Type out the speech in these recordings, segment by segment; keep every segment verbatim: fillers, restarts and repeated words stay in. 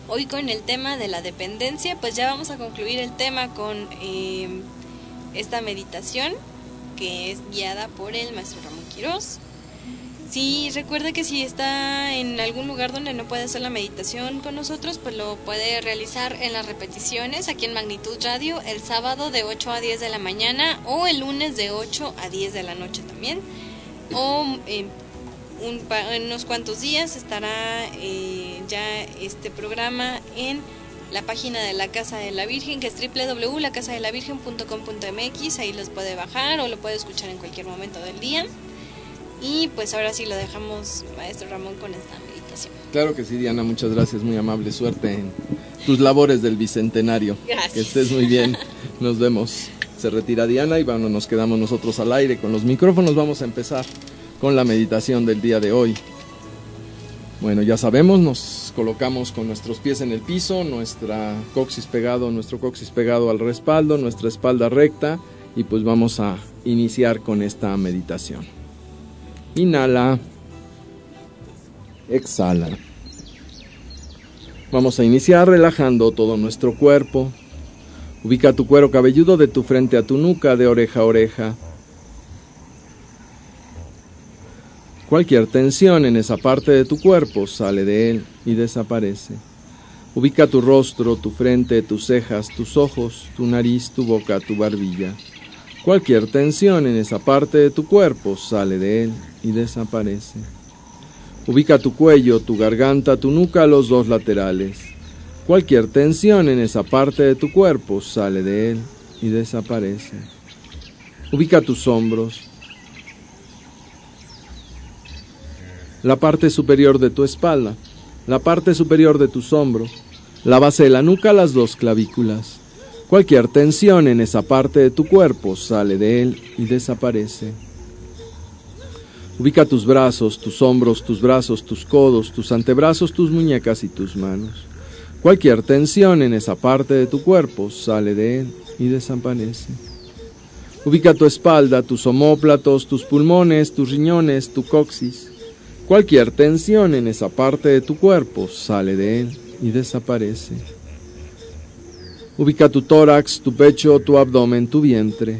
hoy con el tema de la dependencia. Pues ya vamos a concluir el tema con eh, esta meditación que es guiada por el maestro Ramón Quirós. Sí, recuerda que si está en algún lugar donde no puede hacer la meditación con nosotros, pues lo puede realizar en las repeticiones aquí en Magnitud Radio el sábado de ocho a diez de la mañana o el lunes de ocho a diez de la noche también. O eh, un, en unos cuantos días estará eh, ya este programa en la página de la Casa de la Virgen, que es doble u doble u doble u punto la casa de la virgen punto com punto m x. Ahí los puede bajar o lo puede escuchar en cualquier momento del día. Y pues ahora sí lo dejamos, maestro Ramón, con esta meditación. Claro que sí, Diana, muchas gracias, muy amable, suerte en tus labores del bicentenario. Gracias. Que estés muy bien, nos vemos. Se retira Diana y bueno, nos quedamos nosotros al aire con los micrófonos. Vamos a empezar con la meditación del día de hoy. Bueno, ya sabemos, nos colocamos con nuestros pies en el piso, nuestra coxis pegado, nuestro coxis pegado al respaldo, nuestra espalda recta, y pues vamos a iniciar con esta meditación. Inhala, exhala. Vamos a iniciar relajando todo nuestro cuerpo. Ubica tu cuero cabelludo de tu frente a tu nuca, de oreja a oreja. Cualquier tensión en esa parte de tu cuerpo sale de él y desaparece. Ubica tu rostro, tu frente, tus cejas, tus ojos, tu nariz, tu boca, tu barbilla. Cualquier tensión en esa parte de tu cuerpo sale de él y desaparece. Ubica tu cuello, tu garganta, tu nuca, los dos laterales. Cualquier tensión en esa parte de tu cuerpo sale de él y desaparece. Ubica tus hombros, la parte superior de tu espalda, la parte superior de tus hombros, la base de la nuca, las dos clavículas. Cualquier tensión en esa parte de tu cuerpo sale de él y desaparece. Ubica tus brazos, tus hombros, tus brazos, tus codos, tus antebrazos, tus muñecas y tus manos. Cualquier tensión en esa parte de tu cuerpo sale de él y desaparece. Ubica tu espalda, tus omóplatos, tus pulmones, tus riñones, tu coxis. Cualquier tensión en esa parte de tu cuerpo sale de él y desaparece. Ubica tu tórax, tu pecho, tu abdomen, tu vientre.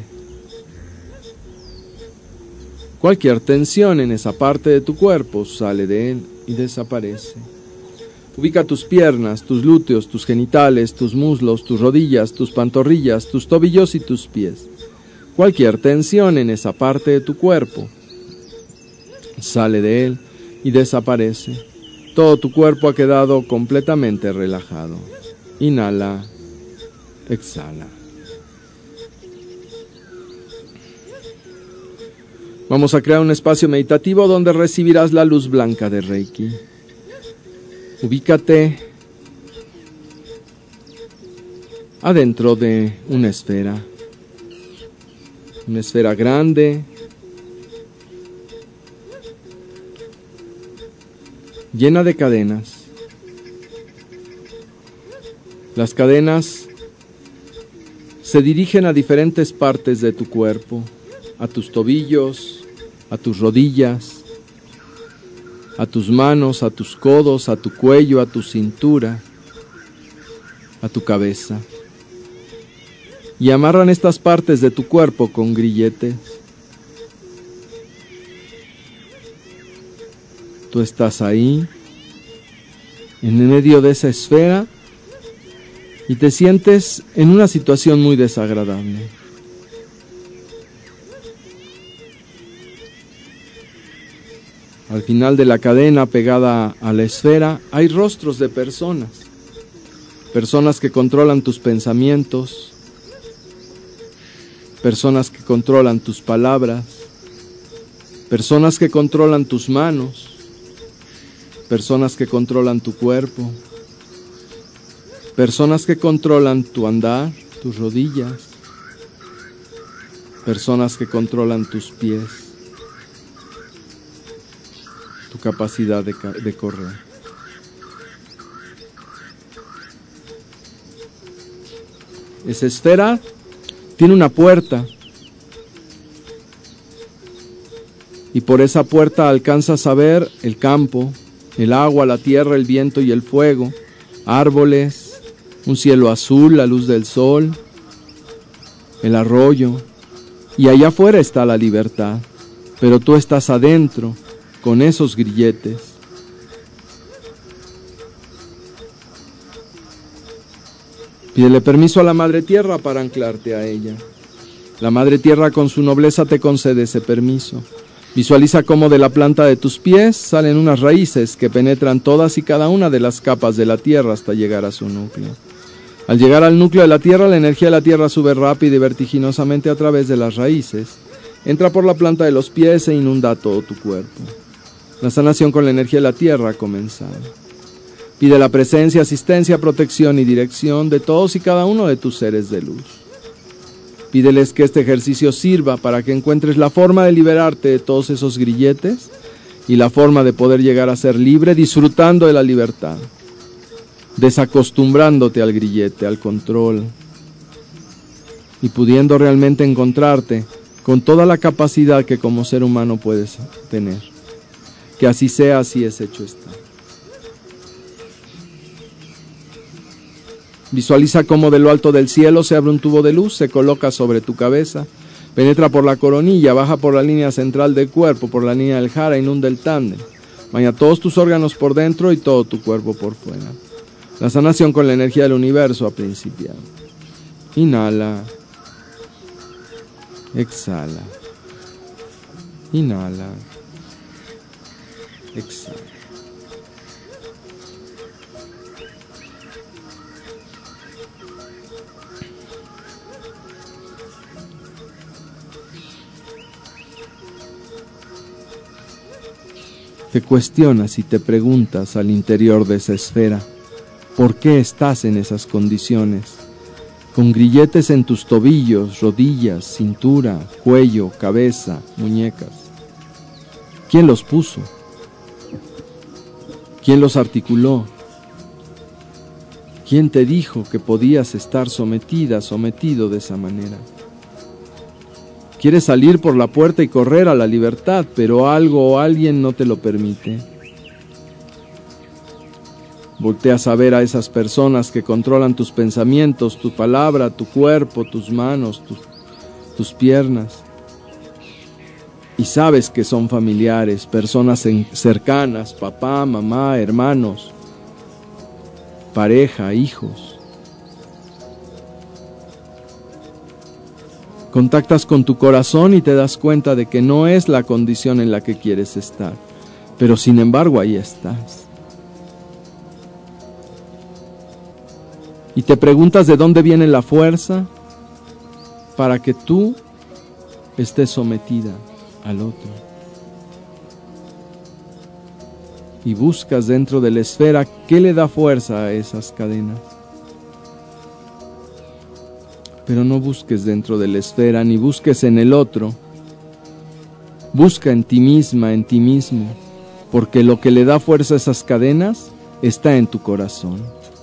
Cualquier tensión en esa parte de tu cuerpo sale de él y desaparece. Ubica tus piernas, tus glúteos, tus genitales, tus muslos, tus rodillas, tus pantorrillas, tus tobillos y tus pies. Cualquier tensión en esa parte de tu cuerpo sale de él y desaparece. Todo tu cuerpo ha quedado completamente relajado. Inhala. Exhala. Vamos a crear un espacio meditativo donde recibirás la luz blanca de Reiki. Ubícate adentro de una esfera, una esfera grande, llena de cadenas. Las cadenas se dirigen a diferentes partes de tu cuerpo, a tus tobillos, a tus rodillas, a tus manos, a tus codos, a tu cuello, a tu cintura, a tu cabeza. Y amarran estas partes de tu cuerpo con grilletes. Tú estás ahí, en medio de esa esfera, y te sientes en una situación muy desagradable. Al final de la cadena pegada a la esfera hay rostros de personas, personas que controlan tus pensamientos, personas que controlan tus palabras, personas que controlan tus manos, personas que controlan tu cuerpo, personas que controlan tu andar, tus rodillas, personas que controlan tus pies, tu capacidad de, de correr. Esa esfera tiene una puerta y por esa puerta alcanzas a ver el campo, el agua, la tierra, el viento y el fuego, árboles, un cielo azul, la luz del sol, el arroyo, y allá afuera está la libertad, pero tú estás adentro con esos grilletes. Pídele permiso a la Madre Tierra para anclarte a ella. La Madre Tierra con su nobleza te concede ese permiso. Visualiza cómo de la planta de tus pies salen unas raíces que penetran todas y cada una de las capas de la Tierra hasta llegar a su núcleo. Al llegar al núcleo de la Tierra, la energía de la Tierra sube rápida y vertiginosamente a través de las raíces, entra por la planta de los pies e inunda todo tu cuerpo. La sanación con la energía de la Tierra ha comenzado. Pide la presencia, asistencia, protección y dirección de todos y cada uno de tus seres de luz. Pídeles que este ejercicio sirva para que encuentres la forma de liberarte de todos esos grilletes y la forma de poder llegar a ser libre disfrutando de la libertad, desacostumbrándote al grillete, al control y pudiendo realmente encontrarte con toda la capacidad que como ser humano puedes tener. Que así sea, así es hecho está. Visualiza cómo de lo alto del cielo se abre un tubo de luz, se coloca sobre tu cabeza, penetra por la coronilla, baja por la línea central del cuerpo, por la línea del jara, inunda el tándem, baña todos tus órganos por dentro y todo tu cuerpo por fuera. La sanación con la energía del universo ha principiado. Inhala. Exhala. Inhala. Exhala. Te cuestionas y te preguntas al interior de esa esfera, ¿por qué estás en esas condiciones? Con grilletes en tus tobillos, rodillas, cintura, cuello, cabeza, muñecas. ¿Quién los puso? ¿Quién los articuló? ¿Quién te dijo que podías estar sometida, sometido de esa manera? Quieres salir por la puerta y correr a la libertad, pero algo o alguien no te lo permite. Volteas a ver a esas personas que controlan tus pensamientos, tu palabra, tu cuerpo, tus manos, tus, tus piernas. Y sabes que son familiares, personas cercanas, papá, mamá, hermanos, pareja, hijos. Contactas con tu corazón y te das cuenta de que no es la condición en la que quieres estar, pero sin embargo ahí estás. Y te preguntas de dónde viene la fuerza para que tú estés sometida al otro. Y buscas dentro de la esfera qué le da fuerza a esas cadenas. Pero no busques dentro de la esfera, ni busques en el otro. Busca en ti misma, en ti mismo, porque lo que le da fuerza a esas cadenas está en tu corazón.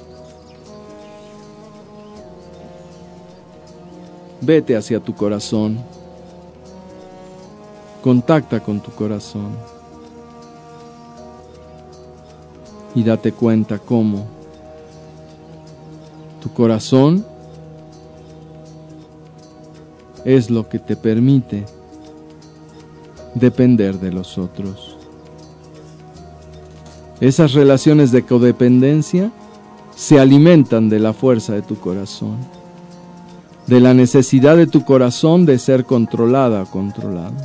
Vete hacia tu corazón. Contacta con tu corazón. Y date cuenta cómo tu corazón es lo que te permite depender de los otros. Esas relaciones de codependencia se alimentan de la fuerza de tu corazón, de la necesidad de tu corazón de ser controlada o controlado.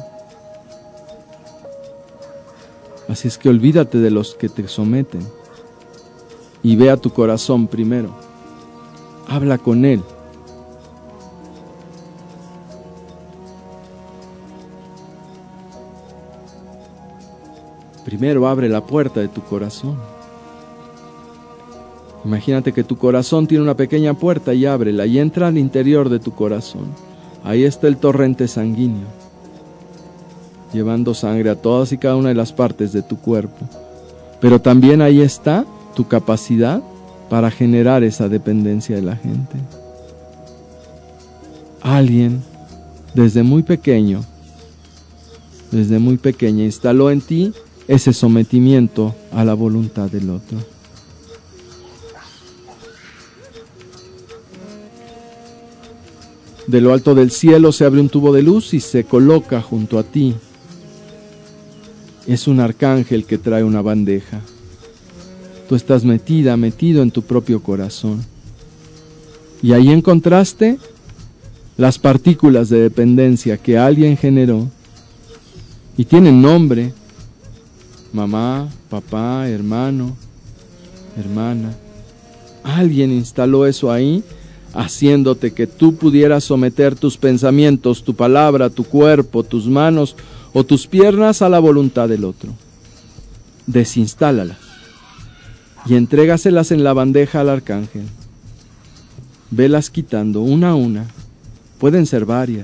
Así es que olvídate de los que te someten y ve a tu corazón primero. Habla con él. Primero abre la puerta de tu corazón. Imagínate que tu corazón tiene una pequeña puerta y ábrela y entra al interior de tu corazón. Ahí está el torrente sanguíneo, llevando sangre a todas y cada una de las partes de tu cuerpo. Pero también ahí está tu capacidad para generar esa dependencia de la gente. Alguien, desde muy pequeño, desde muy pequeña, instaló en ti ese sometimiento a la voluntad del otro. De lo alto del cielo se abre un tubo de luz y se coloca junto a ti. Es un arcángel que trae una bandeja. Tú estás metida, metido en tu propio corazón. Y ahí encontraste las partículas de dependencia que alguien generó y tienen nombre: mamá, papá, hermano, hermana. Alguien instaló eso ahí, haciéndote que tú pudieras someter tus pensamientos, tu palabra, tu cuerpo, tus manos o tus piernas a la voluntad del otro. Desinstálalas y entrégaselas en la bandeja al arcángel. Velas quitando una a una. Pueden ser varias.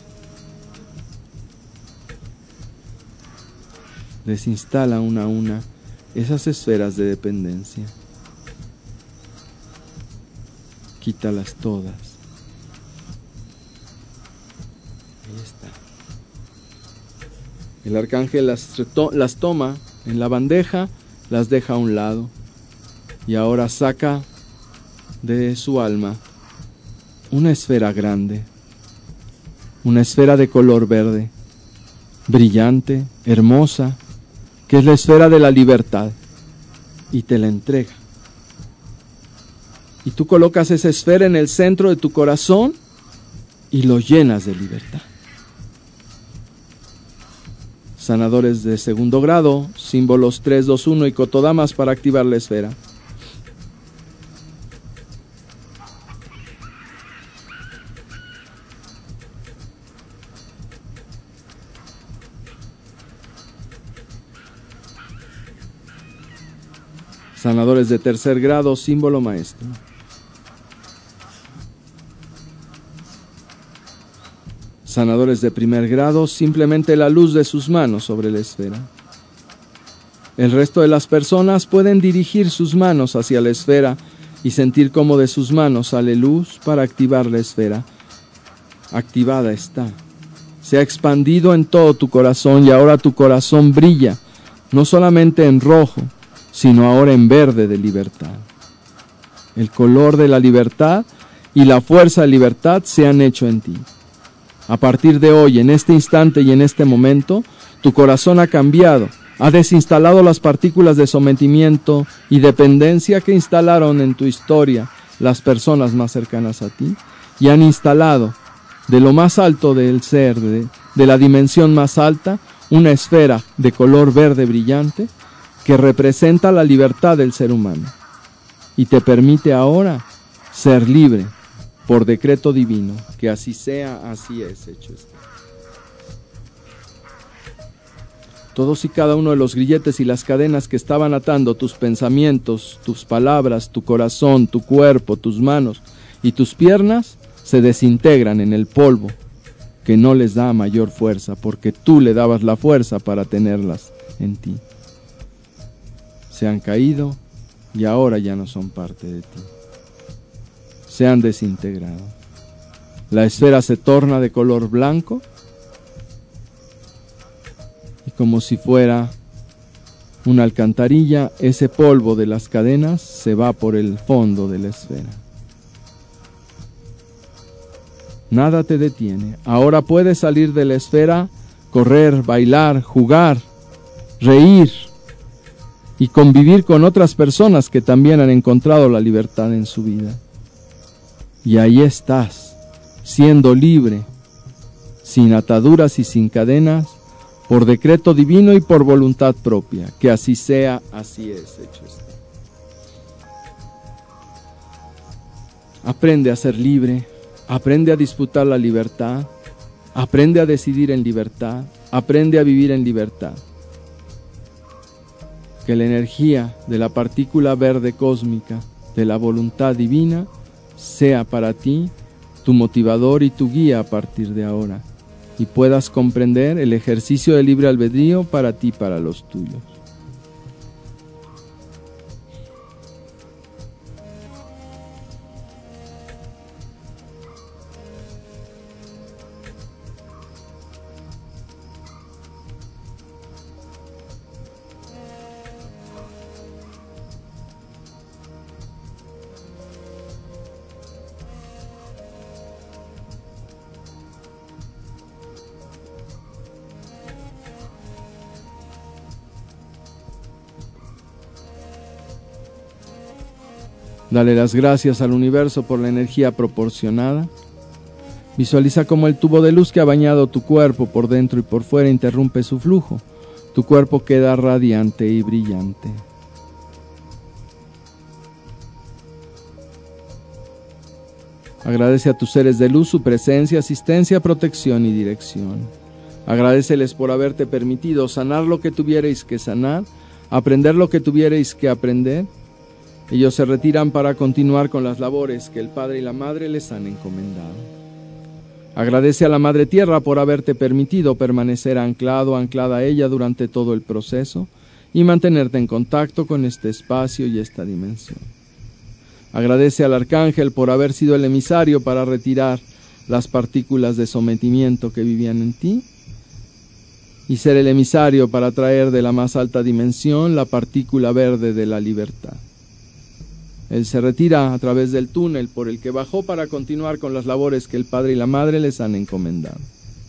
Desinstala una a una esas esferas de dependencia. Quítalas todas. Ahí está. El arcángel las, las toma en la bandeja, las deja a un lado y ahora saca de su alma una esfera grande, una esfera de color verde, brillante, hermosa, que es la esfera de la libertad, y te la entrega. Y tú colocas esa esfera en el centro de tu corazón y lo llenas de libertad. Sanadores de segundo grado, símbolos tres, dos, uno y cotodamas para activar la esfera. Sanadores de tercer grado, símbolo maestro. Sanadores de primer grado, simplemente la luz de sus manos sobre la esfera. El resto de las personas pueden dirigir sus manos hacia la esfera y sentir cómo de sus manos sale luz para activar la esfera. Activada está. Se ha expandido en todo tu corazón y ahora tu corazón brilla, no solamente en rojo, sino ahora en verde de libertad. El color de la libertad y la fuerza de libertad se han hecho en ti. A partir de hoy, en este instante y en este momento, tu corazón ha cambiado, ha desinstalado las partículas de sometimiento y dependencia que instalaron en tu historia las personas más cercanas a ti y han instalado de lo más alto del ser, de, de la dimensión más alta, una esfera de color verde brillante que representa la libertad del ser humano y te permite ahora ser libre por decreto divino. Que así sea, así es hecho está. Todos y cada uno de los grilletes y las cadenas que estaban atando tus pensamientos, tus palabras, tu corazón, tu cuerpo, tus manos y tus piernas se desintegran en el polvo que no les da mayor fuerza, porque tú le dabas la fuerza para tenerlas en ti. Se han caído y ahora ya no son parte de ti. Se han desintegrado. La esfera se torna de color blanco y como si fuera una alcantarilla, ese polvo de las cadenas se va por el fondo de la esfera. Nada te detiene. Ahora puedes salir de la esfera, correr, bailar, jugar, reír y convivir con otras personas que también han encontrado la libertad en su vida. Y ahí estás, siendo libre, sin ataduras y sin cadenas, por decreto divino y por voluntad propia. Que así sea, así es hecho está. Aprende a ser libre, aprende a disfrutar la libertad, aprende a decidir en libertad, aprende a vivir en libertad. Que la energía de la partícula verde cósmica de la voluntad divina sea para ti tu motivador y tu guía a partir de ahora, y puedas comprender el ejercicio de libre albedrío para ti y para los tuyos. Dale las gracias al universo por la energía proporcionada. Visualiza cómo el tubo de luz que ha bañado tu cuerpo por dentro y por fuera interrumpe su flujo. Tu cuerpo queda radiante y brillante. Agradece a tus seres de luz su presencia, asistencia, protección y dirección. Agradeceles por haberte permitido sanar lo que tuvierais que sanar, aprender lo que tuvierais que aprender. Ellos se retiran para continuar con las labores que el Padre y la Madre les han encomendado. Agradece a la Madre Tierra por haberte permitido permanecer anclado, anclada a ella durante todo el proceso y mantenerte en contacto con este espacio y esta dimensión. Agradece al Arcángel por haber sido el emisario para retirar las partículas de sometimiento que vivían en ti y ser el emisario para traer de la más alta dimensión la partícula verde de la libertad. Él se retira a través del túnel por el que bajó para continuar con las labores que el Padre y la Madre les han encomendado.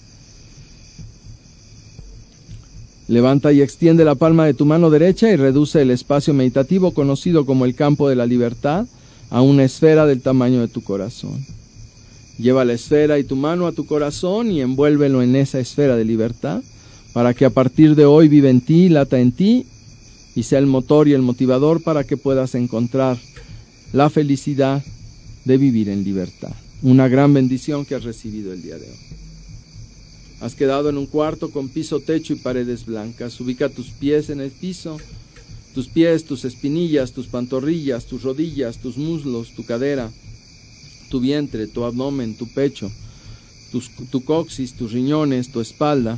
Levanta y extiende la palma de tu mano derecha y reduce el espacio meditativo conocido como el campo de la libertad a una esfera del tamaño de tu corazón. Lleva la esfera y tu mano a tu corazón y envuélvelo en esa esfera de libertad para que a partir de hoy viva en ti, lata en ti y sea el motor y el motivador para que puedas encontrar la felicidad de vivir en libertad. Una gran bendición que has recibido el día de hoy. Has quedado en un cuarto con piso, techo y paredes blancas. Ubica tus pies en el piso, tus pies, tus espinillas, tus pantorrillas, tus rodillas, tus muslos, tu cadera, tu vientre, tu abdomen, tu pecho, tus, tu coxis, tus riñones, tu espalda,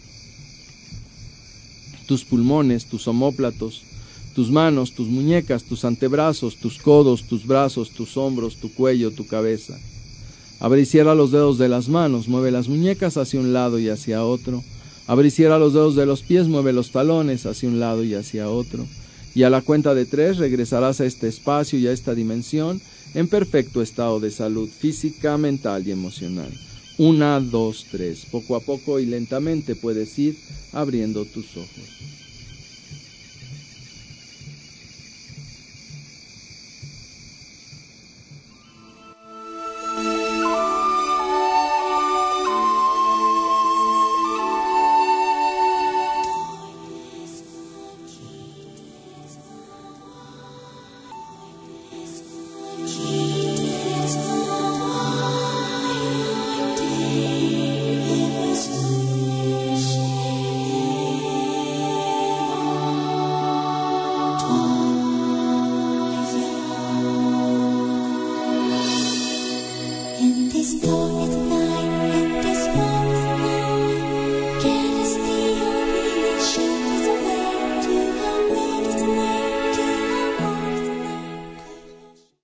tus pulmones, tus omóplatos, tus manos, tus muñecas, tus antebrazos, tus codos, tus brazos, tus hombros, tu cuello, tu cabeza. Abre y cierra los dedos de las manos, mueve las muñecas hacia un lado y hacia otro. Abre y cierra los dedos de los pies, mueve los talones hacia un lado y hacia otro. Y a la cuenta de tres regresarás a este espacio y a esta dimensión en perfecto estado de salud física, mental y emocional. Una, dos, tres. Poco a poco y lentamente puedes ir abriendo tus ojos.